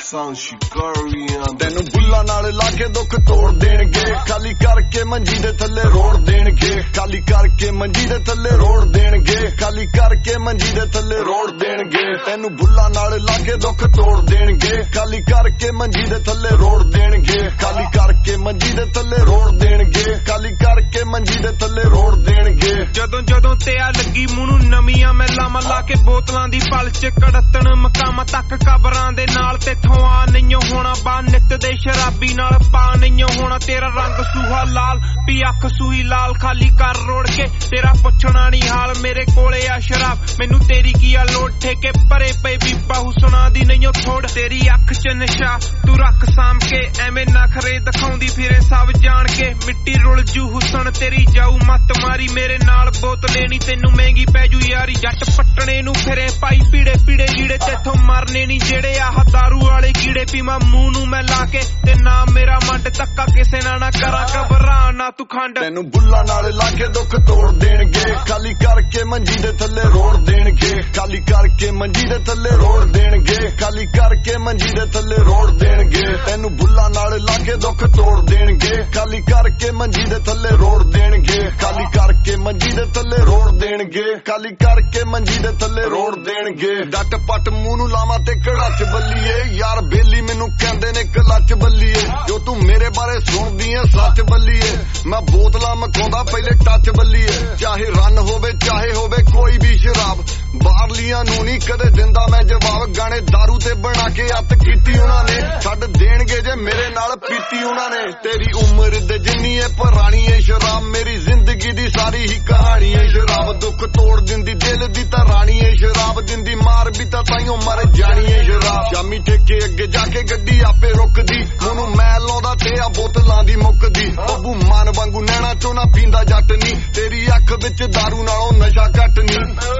ਤੈਨੂੰ ਬੁੱਲਾਂ ਨਾਲ ਲਾ ਕੇ ਦੁੱਖ ਤੋੜ ਦੇਣਗੇ, ਖਾਲੀ ਕਰਕੇ ਮੰਜੀ ਦੇ ਥੱਲੇ ਰੋੜ ਦੇਣਗੇ, ਖਾਲੀ ਕਰਕੇ ਮੰਜੀ ਦੇ ਥੱਲੇ ਰੋੜ ਦੇਣਗੇ, ਖਾਲੀ ਕਰਕੇ ਮੰਜੀ ਦੇ ਥੱਲੇ ਰੋੜ ਦੇਣਗੇ। ਤੈਨੂੰ ਬੁੱਲਾਂ ਨਾਲ ਲਾ ਕੇ ਦੁੱਖ ਤੋੜ ਦੇਣਗੇ, ਖਾਲੀ ਕਰਕੇ ਮੰਜੀ ਦੇ ਥੱਲੇ ਰੋੜ ਦੇਣਗੇ, ਖਾਲੀ ਕਰਕੇ ਮੰਜੀ ਦੇ ਥੱਲੇ ਰੋੜ ਦੇਣਗੇ, ਖਾਲੀ ਕਰਕੇ ਮੰਜੀ ਦੇ ਥੱਲੇ ਰੋੜ ਦੇਣਗੇ। ਜਦੋਂ ਤੇ ਆ ਲੱਗੀ ਮੂੰਹ ਨੂੰ ਨਵੀਆਂ ਮੈਲਾਂ ਲਾ ਕੇ ਬੋਤਲਾਂ ਦੀ ਪਲ ਚ ਕੜਤਣ ਮਕਾਮਾਂ ਤੱਕ ਕਬਰਾਂ ਦੇ ਨਾਲ ਤੇਥੋਂ ਆ ਨਹੀਂ ਹੋਣਾ ਬਾ ਨਿੱਤ ਦੇ ਸ਼ਰਾਬੀ ਨਾਲ ਪਾ ਨਹੀਂ ਹੋਣਾ ਤੇਰਾ ਰੰਗ ਸੂਹਾ ਲਾਲ ਪੀ ਅੱਖ ਸੂਈ ਲਾਲ ਖਾਲੀ ਕਰ ਰੋੜ ਕੇ ਤੇਰਾ ਪੁੱਛਣਾ ਨਹੀਂ ਹਾਲ ਮੇਰੇ ਕੋਲੇ ਆ ਸ਼ਰਾਬ ਮੈਨੂੰ ਤੇਰੀ ਕੀ ਆ ਲੋੜ ਠੇਕੇ ਭਰੇ ਪਏ ਬੀਬਾ ਹੁਸਨਾ ਦੀ ਨਹੀਂ ਥੋੜ ਤੇਰੀ ਅੱਖ ਚ ਨਸ਼ਾ ਤੂੰ ਰੱਖ ਸਾਂਭ ਕੇ ਐਵੇਂ ਨਖਰੇ ਦਿਖਾਉਂਦੀ ਫਿਰੇ ਸਭ ਜਾਣ ਕੇ ਮਿੱਟੀ ਰੁਲ ਜੂ ਹੁਸਨ ਤੇਰੀ ਜਾਊ ਮੱਤ ਮਾਰੀ ਮੇਰੇ ਨਾਲ ਬੋਤਲੇ ਨੀ ਤੈਨੂੰ ਮਹਿੰਗੀ ਪੈ ਜੂ ਯਾਰੀ ਜੱਟ ਪੱਟਣੇ ਨੂੰ ਫਿਰੇ ਪਾਈ ਪੀੜੇ ਪੀੜੇ ਲੀੜੇ ਤੇਥੋਂ ਮਰਨੇ ਨੀ ਜਿਹੜੇ ਆਹ ਦਾਰੂ ਵਾਲੇ ਕੀੜੇ ਪੀਵਾਂ ਮੂੰਹ ਨੂੰ ਮੈਂ ਲਾ ਕੇ ਤੇ ਨਾ ਮੇਰਾ ਮੰਡ ਧੱਕਾ ਕਿਸੇ ਨਾਲ ਨਾ ਕਰਾਂ ਘਬਰਾ ਨਾ ਤੂੰ ਖੰਡ ਤੈਨੂੰ ਬੁੱਲਾਂ ਨਾਲ ਲਾ ਕੇ ਦੁੱਖ ਤੋੜ ਦੇਣਗੇ ਖਾਲੀ ਕਰਕੇ ਮੰਜੀ ਦੇ ਥੱਲੇ ਰੋੜ ਦੇਣਗੇ ਖਾਲੀ ਕਰਕੇ ਮੰਜੀ ਦੇ ਥੱਲੇ ਰੋੜ ਦੇਣਗੇ ਖਾਲੀ ਕਰਕੇ ਮੰਜੀ ਦੇ ਥੱਲੇ ਰੋੜ ਦੇਣਗੇ ਤੈਨੂੰ ਬੁੱਲਾਂ ਨਾਲ ਲਾ ਕੇ ਦੁੱਖ ਤੋੜ ਦੇਣਗੇ ਖਾਲੀ ਕਰਕੇ ਮੰਜੀ ਦੇ ਥੱਲੇ ਰੋੜ ਦੇਣਗੇ ਖਾਲੀ ਕਰਕੇ ਮੰਜੀ ਦੇ ਥੱਲੇ ਰੋੜ ਦੇਣਗੇ ਖਾਲੀ ਕਰਕੇ ਮੰਜੀ ਦੇ ਥੱਲੇ ਰੋੜ ਦੇਣਗੇ ਡੱਟ ਪੱਟ ਮੂੰਹ ਨੂੰ ਲਾਵਾਂ ਤੇ ਕੜਾਚ ਬੱਲੀਏ ਯਾਰ ਬੇਲੀ ਮੈਨੂੰ ਕਹਿੰਦੇ ਨੇ ਕਲੱਚ ਬੱਲੀਏ ਜੋ ਤੂੰ ਮੇਰੇ ਬਾਰੇ ਸੁਣਦੀ ਐ ਸੱਚ ਬੱਲੀਏ ਮੈਂ ਬੋਤਲਾਂ ਮਖਾਉਂਦਾ ਪਹਿਲੇ ਟੱਚ ਬੱਲੀਏ ਚਾਹੇ ਰਨ ਹੋਵੇ ਚਾਹੇ ਹੋਵੇ ਕੋਈ ਵੀ ਸ਼ਰਾਬ ਬਾਹਰਲੀਆਂ ਨੂੰ ਨਹੀਂ ਕਦੇ ਦਿੰਦਾ ਮੈਂ ਜਵਾਬ ਗਾਣੇ ਦਾਰੂ ਤੇ ਬਣਾ ਕੇ ਅੱਤ ਕੀਤੀ ਉਹਨਾਂ ਨੇ ਛੱਡ ਦੇਣਗੇ ਜੇ ਮੇਰੇ ਨਾਲ ਪੀਤੀ ਉਹਨਾਂ ਨੇ ਤੇਰੀ ਉਮਰ ਦੇ ਜਿੰਨੀ ਐ ਪੁਰਾਣੀ ਐ ਸ਼ਰਾਬ ਮੇਰੀ ਜ਼ਿੰਦਗੀ ਦੀ ਸਾਰੀ ਹੀ ਕਹਾਣੀ ਐ ਸ਼ਰਾਬ ਦੁੱਖ ਤੋੜ ਦਿੰਦੀ ਦਿਲ ਦੀ ਤਾਂ ਰਾਣੀ ਐ ਸ਼ਰਾਬ ਦਿੰਦੀ ਮਾਰ ਵੀ ਤਾਂ ਤਾਈਓ ਮਰ ਜਾਣੀ ਐ ਸ਼ਰਾਬ ਸ਼ਾਮੀ ਠੇਕੇ ਅੱਗੇ ਜਾ ਕੇ ਗੱਡੀ ਆਪੇ ਰੁਕਦੀ ਮੈਨੂੰ ਮੈਂ ਲਾਉਂਦਾ ਤੇ ਆ ਬੋਤਲਾਂ ਦੀ ਮੁੱਕਦੀ ਬੱਬੂ ਮਾਨ ਵਾਂਗੂ ਨੈਣਾ ਚੋਂ ਨਾ ਪੀਂਦਾ ਜੱਟ ਨੀ ਤੇਰੀ ਅੱਖ ਵਿੱਚ ਦਾਰੂ ਨਾਲੋਂ ਨਸ਼ਾ ਘੱਟ ਨੀ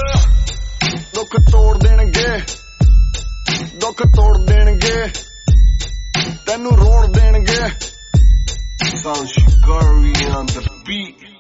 ਦੁੱਖ ਤੋੜ ਦੇਣਗੇ ਦੁੱਖ ਤੋੜ ਦੇਣਗੇ ਤੈਨੂੰ ਰੋੜ ਦੇਣਗੇ Sanshikari on the beat